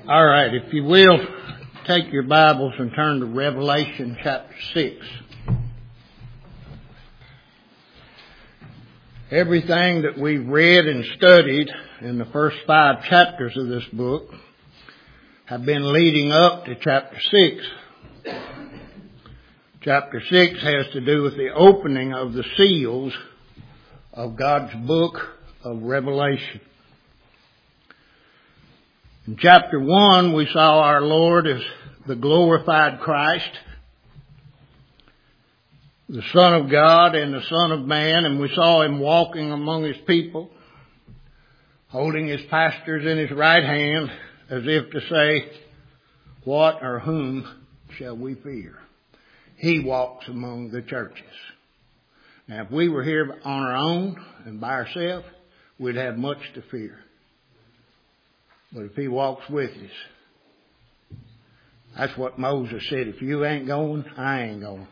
All right, if you will, take your Bibles and turn to Revelation chapter 6. Everything that we've read and studied in the first 5 chapters of this book have been leading up to chapter 6. Chapter 6 has to do with the opening of the seals of God's book of Revelation. In chapter 1, we saw our Lord as the glorified Christ, the Son of God and the Son of Man, and we saw Him walking among His people, holding His pastors in His right hand, as if to say, what or whom shall we fear? He walks among the churches. Now, if we were here on our own and by ourselves, we'd have much to fear. But if He walks with us, that's what Moses said. If you ain't going, I ain't going.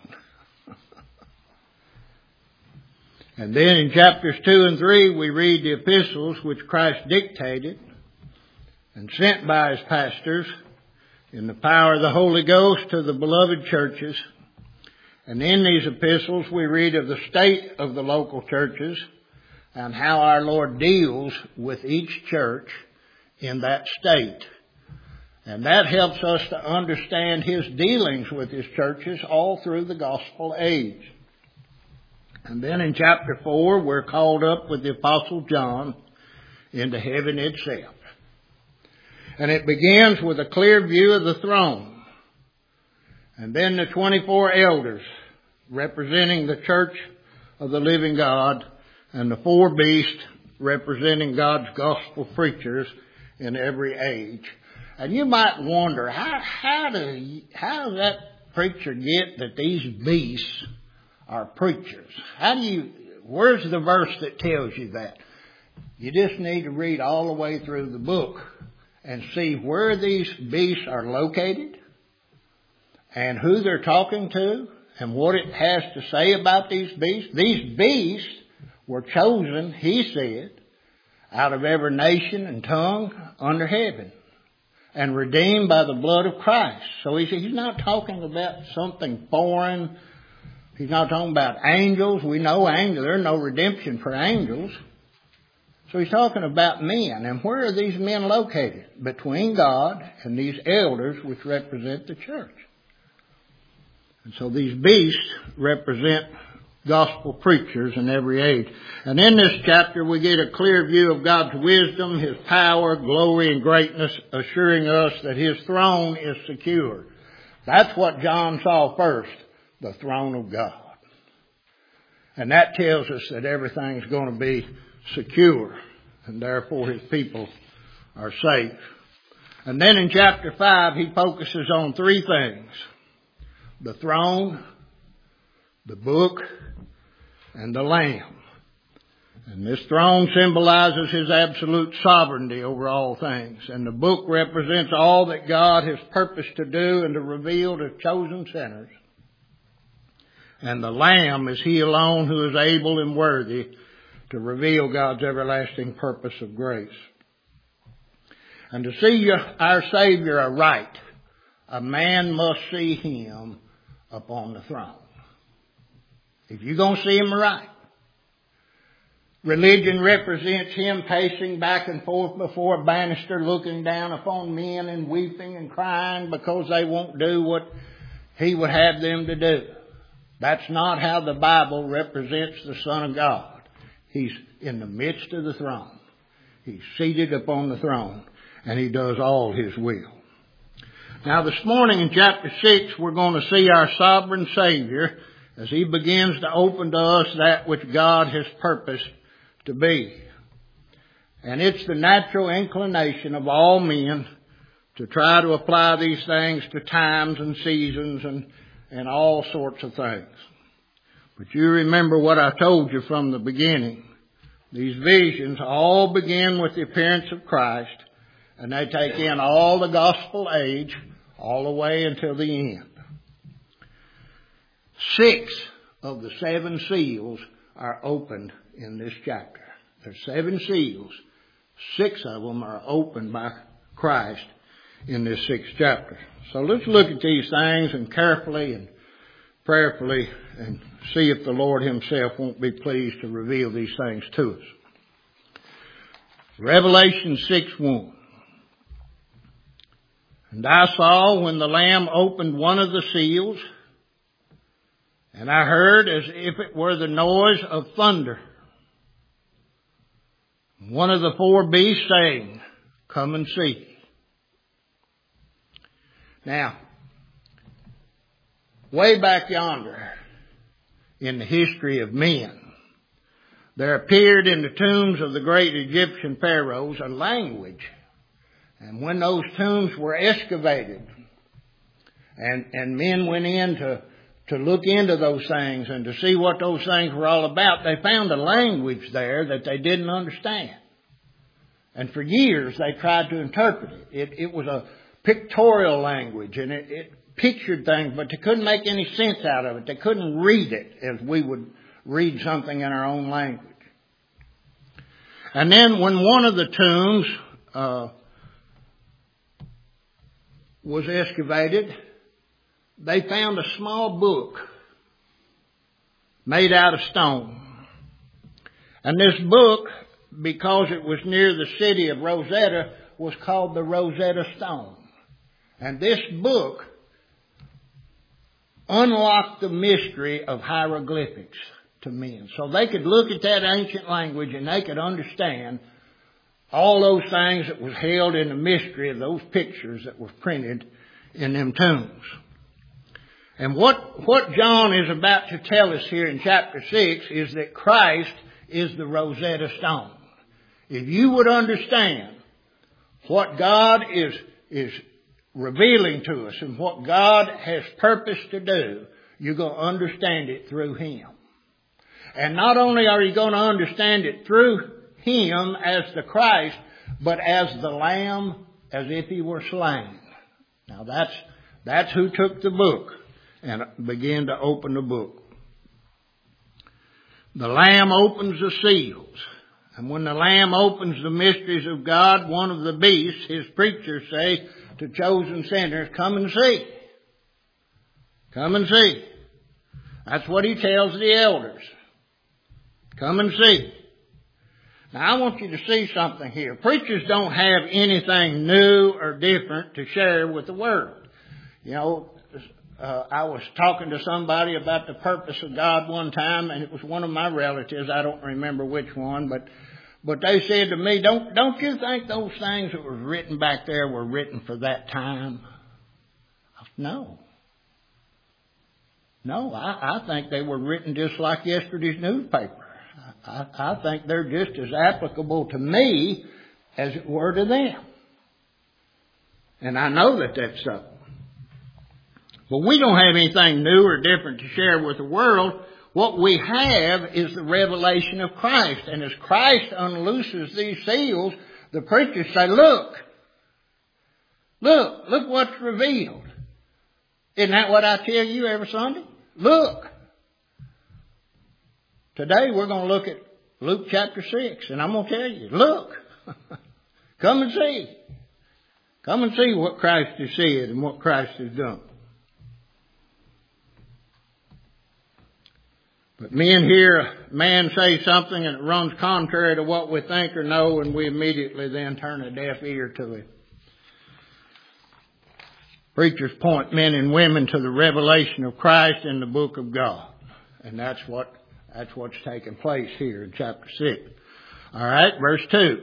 And then in chapters 2 and 3, we read the epistles which Christ dictated and sent by His pastors in the power of the Holy Ghost to the beloved churches. And in these epistles, we read of the state of the local churches and how our Lord deals with each church in that state. And that helps us to understand His dealings with His churches all through the gospel age. And then in chapter 4, we're called up with the Apostle John into heaven itself. And it begins with a clear view of the throne. And then the 24 elders representing the church of the living God, and the 4 beasts representing God's gospel preachers in every age. And you might wonder, how does that preacher get that these beasts are preachers? Where's the verse that tells you that? You just need to read all the way through the book and see where these beasts are located and who they're talking to and what it has to say about these beasts. These beasts were chosen, He said, out of every nation and tongue under heaven, and redeemed by the blood of Christ. So He's not talking about something foreign. He's not talking about angels. We know angels. There's no redemption for angels. So He's talking about men. And where are these men located? Between God and these elders which represent the church. And so these beasts represent gospel preachers in every age. And in this chapter we get a clear view of God's wisdom, His power, glory, and greatness, assuring us that His throne is secure. That's what John saw first, the throne of God. And that tells us that everything's going to be secure, and therefore His people are safe. And then in chapter 5 he focuses on 3 things: the throne, the book, and the Lamb. And this throne symbolizes His absolute sovereignty over all things. And the book represents all that God has purposed to do and to reveal to chosen sinners. And the Lamb is He alone who is able and worthy to reveal God's everlasting purpose of grace. And to see our Savior aright, a man must see Him upon the throne. If you're going to see Him right. Religion represents Him pacing back and forth before a banister, looking down upon men and weeping and crying because they won't do what He would have them to do. That's not how the Bible represents the Son of God. He's in the midst of the throne. He's seated upon the throne, and He does all His will. Now this morning in chapter 6, we're going to see our sovereign Savior as He begins to open to us that which God has purposed to be. And it's the natural inclination of all men to try to apply these things to times and seasons and all sorts of things. But you remember what I told you from the beginning. These visions all begin with the appearance of Christ, and they take in all the gospel age all the way until the end. 6 of the 7 seals are opened in this chapter. There's 7 seals. 6 of them are opened by Christ in this 6th chapter. So let's look at these things and carefully and prayerfully and see if the Lord himself won't be pleased to reveal these things to us. Revelation 6:1. And I saw when the Lamb opened one of the seals, and I heard as if it were the noise of thunder. One of the 4 beasts saying, Come and see. Now, way back yonder in the history of men, there appeared in the tombs of the great Egyptian pharaohs a language. And when those tombs were excavated and men went in to look into those things and to see what those things were all about, they found a language there that they didn't understand. And for years they tried to interpret it. It was a pictorial language, and it pictured things, but they couldn't make any sense out of it. They couldn't read it as we would read something in our own language. And then when one of the tombs was excavated, they found a small book made out of stone. And this book, because it was near the city of Rosetta, was called the Rosetta Stone. And this book unlocked the mystery of hieroglyphics to men. So they could look at that ancient language and they could understand all those things that was held in the mystery of those pictures that were printed in them tombs. And what John is about to tell us here in chapter 6 is that Christ is the Rosetta Stone. If you would understand what God is revealing to us and what God has purposed to do, you're going to understand it through Him. And not only are you going to understand it through Him as the Christ, but as the Lamb, as if He were slain. Now that's who took the book and began to open the book. The Lamb opens the seals. And when the Lamb opens the mysteries of God, one of the beasts, his preachers say to chosen sinners, Come and see. Come and see. That's what he tells the elders. Come and see. Now I want you to see something here. Preachers don't have anything new or different to share with the world. You know, I was talking to somebody about the purpose of God one time, and it was one of my relatives. I don't remember which one, but they said to me, don't you think those things that were written back there were written for that time? I said, No. No, I think they were written just like yesterday's newspaper. I think they're just as applicable to me as it were to them. And I know that that's so. But we don't have anything new or different to share with the world. What we have is the revelation of Christ. And as Christ unlooses these seals, the preachers say, look what's revealed. Isn't that what I tell you every Sunday? Look. Today we're going to look at Luke chapter 6, and I'm going to tell you, look. Come and see. Come and see what Christ has said and what Christ has done. But men hear a man say something and it runs contrary to what we think or know, and we immediately then turn a deaf ear to it. Preachers point men and women to the revelation of Christ in the book of God. And that's what's taking place here in chapter 6. All right, verse 2.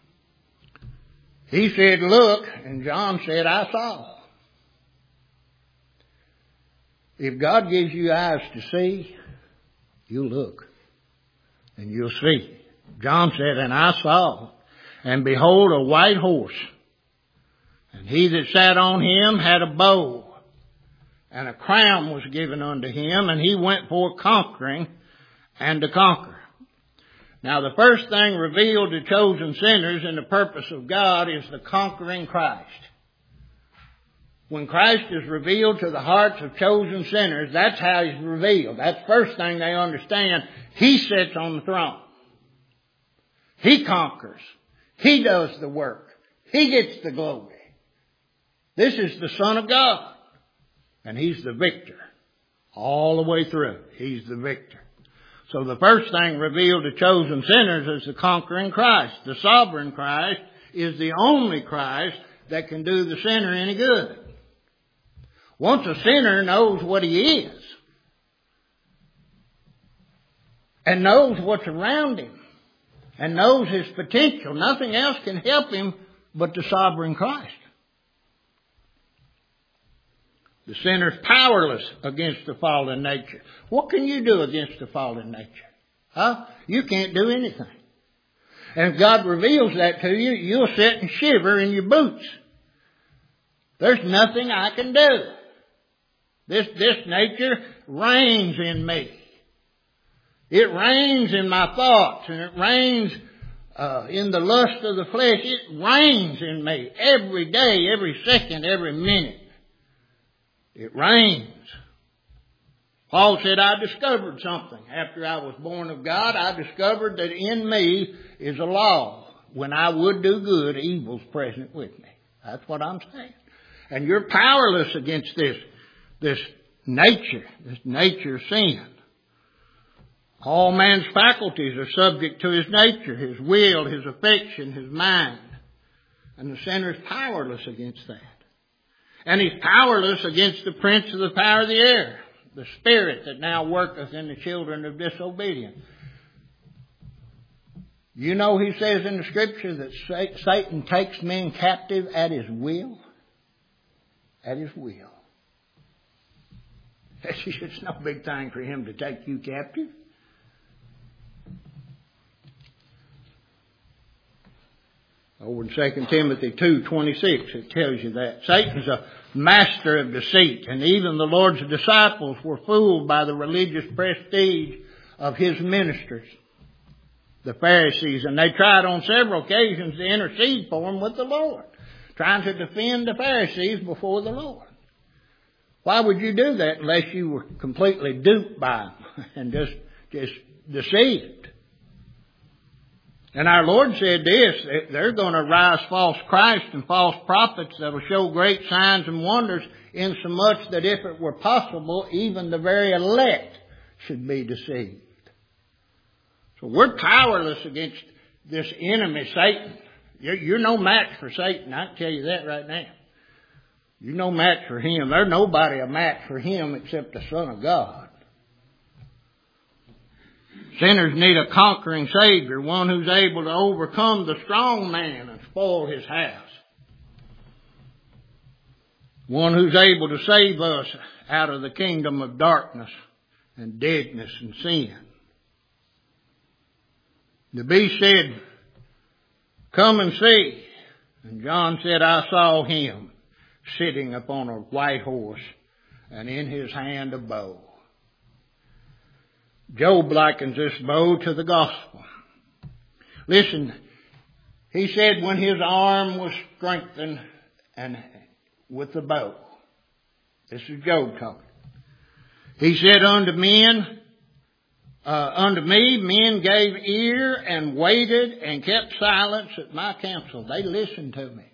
He said, look, and John said, I saw. If God gives you eyes to see, you look, and you'll see. John said, and I saw, and behold, a white horse. And he that sat on him had a bow, and a crown was given unto him, and he went forth conquering and to conquer. Now the first thing revealed to chosen sinners in the purpose of God is the conquering Christ. When Christ is revealed to the hearts of chosen sinners, that's how He's revealed. That's the first thing they understand. He sits on the throne. He conquers. He does the work. He gets the glory. This is the Son of God. And He's the victor. All the way through. He's the victor. So the first thing revealed to chosen sinners is the conquering Christ. The sovereign Christ is the only Christ that can do the sinner any good. Once a sinner knows what he is and knows what's around him and knows his potential, nothing else can help him but the sovereign Christ. The sinner's powerless against the fallen nature. What can you do against the fallen nature? Huh? You can't do anything. And if God reveals that to you, you'll sit and shiver in your boots. There's nothing I can do. This nature reigns in me. It reigns in my thoughts, and it reigns in the lust of the flesh. It reigns in me every day, every second, every minute. It reigns. Paul said, I discovered something. After I was born of God, I discovered that in me is a law. When I would do good, evil's present with me. That's what I'm saying. And you're powerless against this nature sin. All man's faculties are subject to his nature, his will, his affection, his mind. And the sinner is powerless against that. And he's powerless against the prince of the power of the air, the spirit that now worketh in the children of disobedience. You know, he says in the Scripture that Satan takes men captive at his will. At his will. It's no big thing for him to take you captive. Over in 2 Timothy 2:26, it tells you that. Satan's a master of deceit, and even the Lord's disciples were fooled by the religious prestige of his ministers, the Pharisees, and they tried on several occasions to intercede for him with the Lord, trying to defend the Pharisees before the Lord. Why would you do that unless you were completely duped by them and just deceived? And our Lord said this, they're going to rise false Christ and false prophets that will show great signs and wonders, insomuch that if it were possible, even the very elect should be deceived. So we're powerless against this enemy, Satan. You're no match for Satan. I can tell you that right now. You're no match for him. There's nobody a match for him except the Son of God. Sinners need a conquering Savior, one who's able to overcome the strong man and spoil his house. One who's able to save us out of the kingdom of darkness and deadness and sin. The beast said, come and see. And John said, I saw him sitting upon a white horse and in his hand a bow. Job likens this bow to the gospel. Listen, he said when his arm was strengthened and with the bow. This is Job talking. He said unto me, men gave ear and waited and kept silence at my counsel. They listened to me.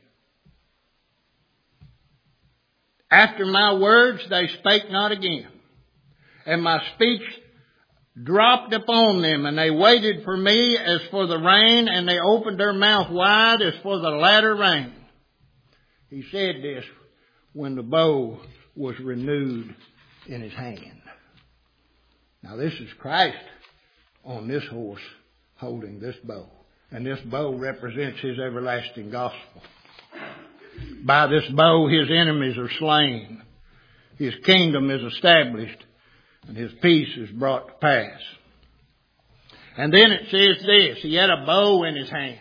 After my words they spake not again, and my speech dropped upon them, and they waited for me as for the rain, and they opened their mouth wide as for the latter rain. He said this when the bow was renewed in his hand. Now this is Christ on this horse holding this bow. And this bow represents his everlasting gospel. By this bow his enemies are slain. His kingdom is established. And his peace is brought to pass. And then it says this, he had a bow in his hand.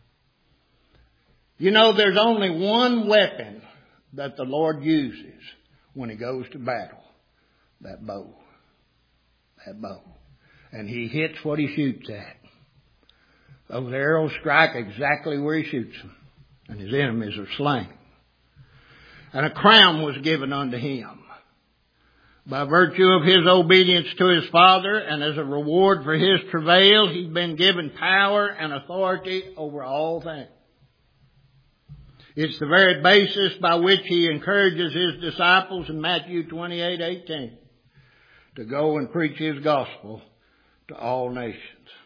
You know, there's only one weapon that the Lord uses when he goes to battle. That bow. That bow. And he hits what he shoots at. Those arrows strike exactly where he shoots them. And his enemies are slain. And a crown was given unto him. By virtue of his obedience to his Father, and as a reward for his travail, he's been given power and authority over all things. It's the very basis by which He encourages His disciples in Matthew 28:18 to go and preach His gospel to all nations.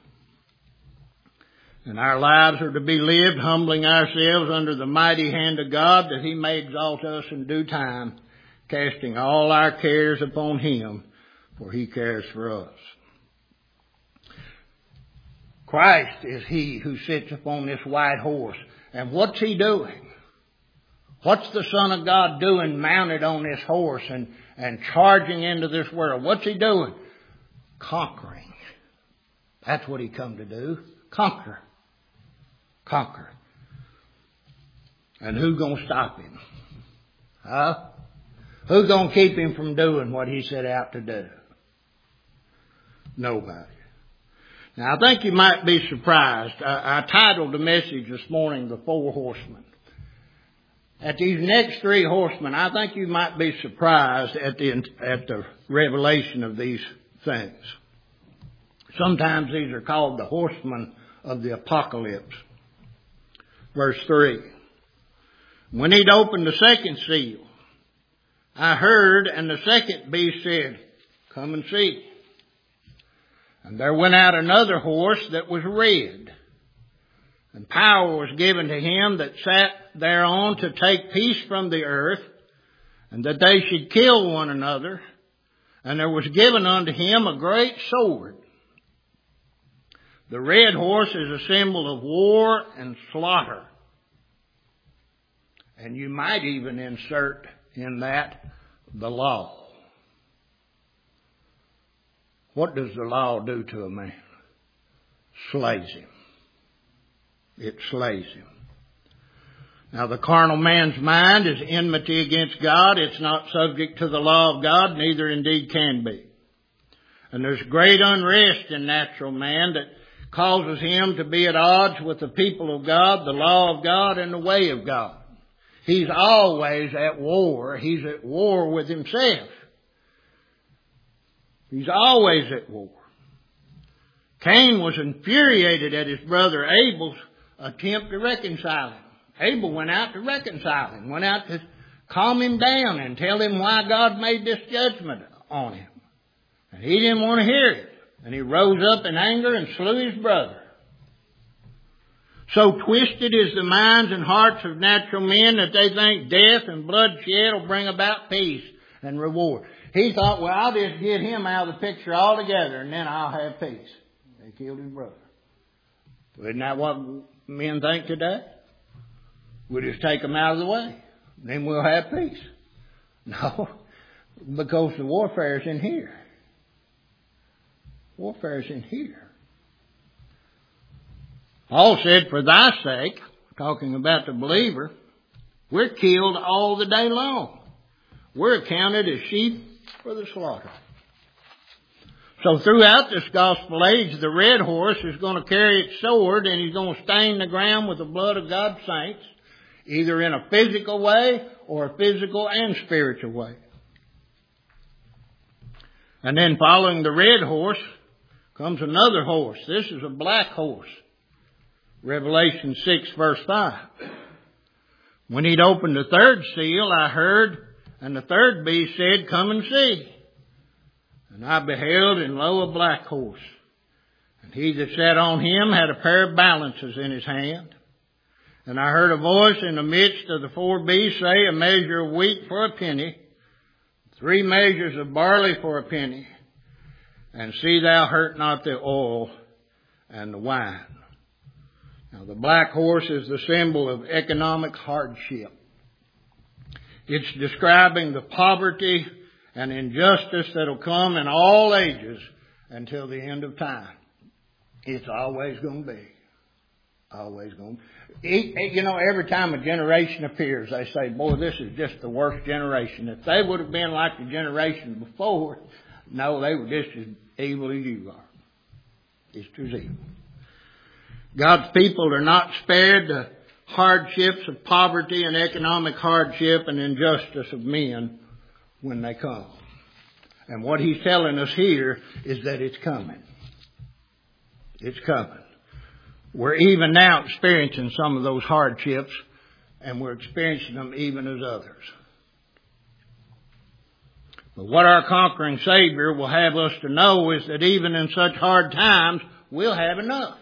And our lives are to be lived humbling ourselves under the mighty hand of God, that He may exalt us in due time, casting all our cares upon Him, for He cares for us. Christ is He who sits upon this white horse. And what's He doing? What's the Son of God doing mounted on this horse and charging into this world? What's He doing? Conquering. That's what He come to do. Conquer. Conquer. And who's going to stop Him? Huh? Who's going to keep Him from doing what He set out to do? Nobody. Now, I think you might be surprised. I titled the message this morning, The Four Horsemen. At these next three horsemen, I think you might be surprised at the revelation of these things. Sometimes these are called the horsemen of the apocalypse. Verse 3. When He'd opened the second seal, I heard, and the second beast said, Come and see. And there went out another horse that was red, and power was given to him that sat thereon to take peace from the earth, and that they should kill one another. And there was given unto him a great sword. The red horse is a symbol of war and slaughter. And you might even insert in that the law. What does the law do to a man? Slays him. It slays him. Now the carnal man's mind is enmity against God. It's not subject to the law of God, neither indeed can be. And there's great unrest in natural man that causes him to be at odds with the people of God, the law of God, and the way of God. He's always at war. He's at war with himself. He's always at war. Cain was infuriated at his brother Abel's attempt to reconcile him. Abel went out to reconcile him, went out to calm him down and tell him why God made this judgment on him. And he didn't want to hear it. And he rose up in anger and slew his brother. So twisted is the minds and hearts of natural men that they think death and bloodshed will bring about peace and reward. He thought, well, I'll just get him out of the picture altogether and then I'll have peace. They killed his brother. Isn't that what men think today? We'll just take them out of the way. Then we'll have peace. No, because the warfare is in here. Warfare is in here. Paul said, for thy sake, talking about the believer, we're killed all the day long. We're accounted as sheep for the slaughter. So throughout this gospel age, the red horse is going to carry its sword and he's going to stain the ground with the blood of God's saints, either in a physical way or a physical and spiritual way. And then following the red horse comes another horse. This is a black horse. Revelation 6 verse 5. When he'd opened the third seal, I heard, and the third beast said, Come and see. And I beheld, and lo, a black horse. And he that sat on him had a pair of balances in his hand. And I heard a voice in the midst of the four beasts say, A measure of wheat for a penny, 3 measures of barley for a penny, and see thou hurt not the oil and the wine. Now, the black horse is the symbol of economic hardship. It's describing the poverty and injustice that will come in all ages until the end of time. It's always going to be. Always going to be. You know, every time a generation appears, they say, boy, this is just the worst generation. If they would have been like the generation before, no, they were just as evil as you are. Just as evil. God's people are not spared the hardships of poverty and economic hardship and injustice of men when they come. And what he's telling us here is that it's coming. It's coming. We're even now experiencing some of those hardships and we're experiencing them even as others. But what our conquering Savior will have us to know is that even in such hard times, we'll have enough.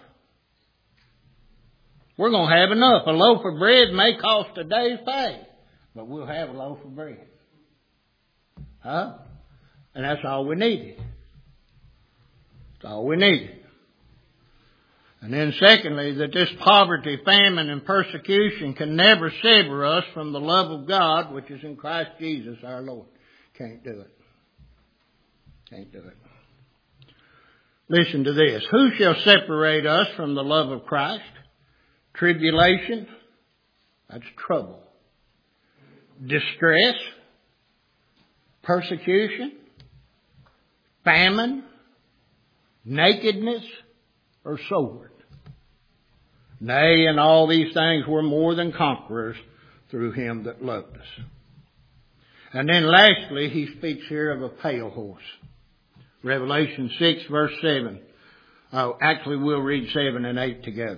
We're going to have enough. A loaf of bread may cost a day's pay, but we'll have a loaf of bread. Huh? And that's all we needed. That's all we needed. And then secondly, that this poverty, famine, and persecution can never sever us from the love of God, which is in Christ Jesus our Lord. Can't do it. Can't do it. Listen to this. Who shall separate us from the love of Christ? Tribulation, that's trouble. Distress, persecution, famine, nakedness, or sword. Nay, in all these things we're more than conquerors through Him that loved us. And then lastly, he speaks here of a pale horse. Revelation 6 verse 7. Oh, actually we'll read 7 and 8 together.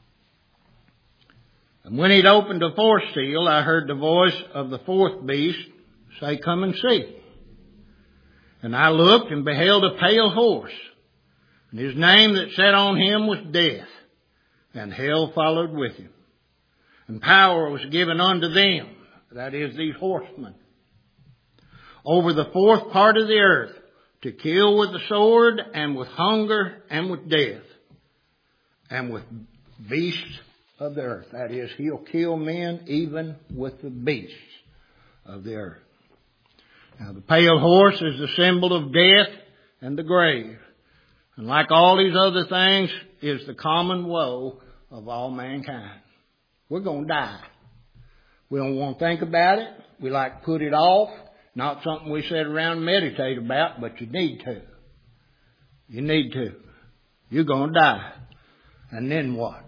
And when he'd opened the fourth seal, I heard the voice of the fourth beast say, "Come and see." And I looked and beheld a pale horse. And his name that sat on him was Death. And hell followed with him. And power was given unto them, that is, these horsemen, over the fourth part of the earth, to kill with the sword, and with hunger, and with death, and with beasts of the earth. That is, he'll kill men even with the beasts of the earth. Now, the pale horse is the symbol of death and the grave. And like all these other things, is the common woe of all mankind. We're going to die. We don't want to think about it. We like to put it off. Not something we sit around and meditate about, but you need to. You need to. You're going to die. And then what?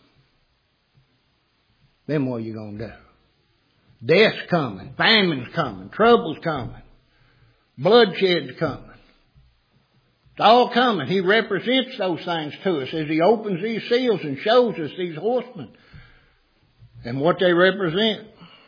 Then what are you going to do? Death's coming. Famine's coming. Trouble's coming. Bloodshed's coming. It's all coming. He represents those things to us as he opens these seals and shows us these horsemen and what they represent.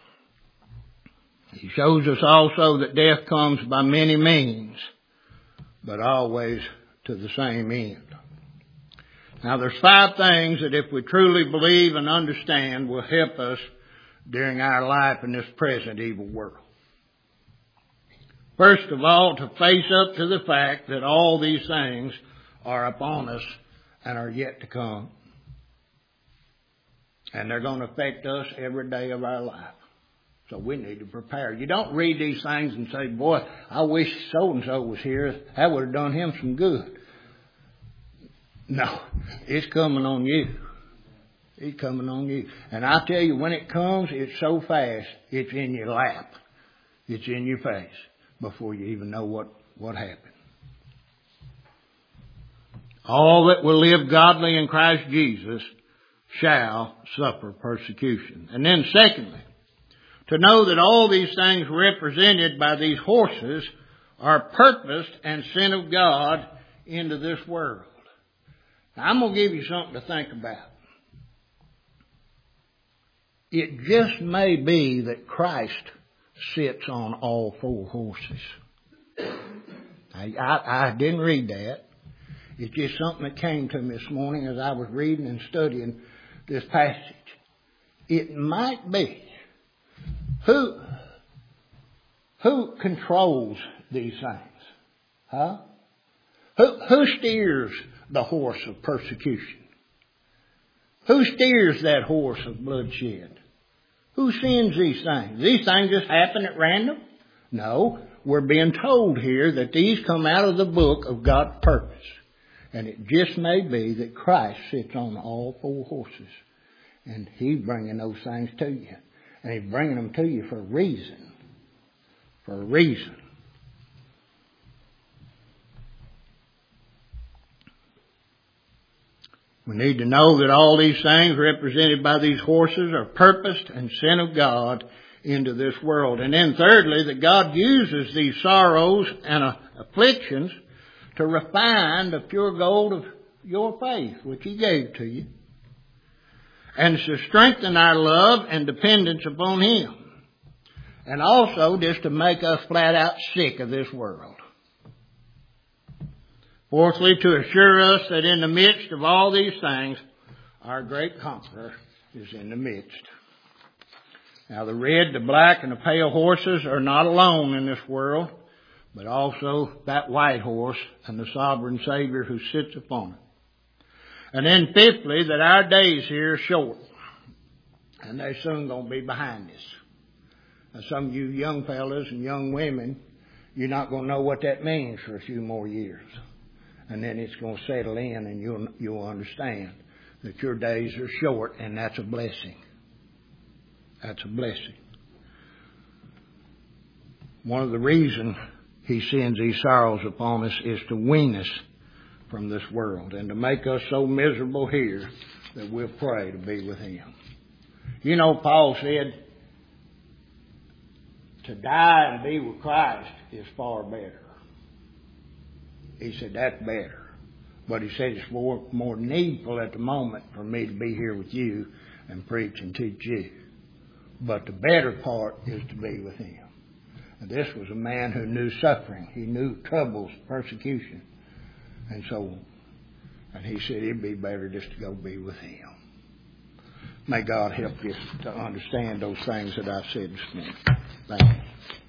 He shows us also that death comes by many means, but always to the same end. Now there's 5 things that if we truly believe and understand will help us during our life in this present evil world. First of all, to face up to the fact that all these things are upon us and are yet to come. And they're going to affect us every day of our life. So we need to prepare. You don't read these things and say, "Boy, I wish so-and-so was here. That would have done him some good." No, it's coming on you. It's coming on you. And I tell you, when it comes, it's so fast, it's in your lap. It's in your face before you even know what happened. All that will live godly in Christ Jesus shall suffer persecution. And then secondly, to know that all these things represented by these horses are purposed and sent of God into this world. Now, I'm going to give you something to think about. It just may be that Christ sits on all 4 horses. I didn't read that. It's just something that came to me this morning as I was reading and studying this passage. It might be. Who controls these things? Huh? Who steers the horse of persecution? Who steers that horse of bloodshed? Who sends these things? These things just happen at random? No. We're being told here that these come out of the book of God's purpose. And it just may be that Christ sits on all 4 horses. And He's bringing those things to you. And He's bringing them to you for a reason. For a reason. We need to know that all these things represented by these horses are purposed and sent of God into this world. And then thirdly, that God uses these sorrows and afflictions to refine the pure gold of your faith, which He gave to you. and to strengthen our love and dependence upon Him. And also just to make us flat out sick of this world. Fourthly, to assure us that in the midst of all these things, our great conqueror is in the midst. Now the red, the black, and the pale horses are not alone in this world, but also that white horse and the sovereign Savior who sits upon it. And then fifthly, that our days here are short, and they're soon going to be behind us. Now some of you young fellas and young women, you're not going to know what that means for a few more years. And then it's going to settle in and you'll understand that your days are short, and that's a blessing. That's a blessing. One of the reasons He sends these sorrows upon us is to wean us from this world and to make us so miserable here that we'll pray to be with Him. You know, Paul said, to die and be with Christ is far better. He said, that's better. But he said it's more needful at the moment for me to be here with you and preach and teach you. But the better part is to be with Him. And this was a man who knew suffering. He knew troubles, persecution, and so on. And he said it'd be better just to go be with Him. May God help you to understand those things that I've said this morning. Thank you.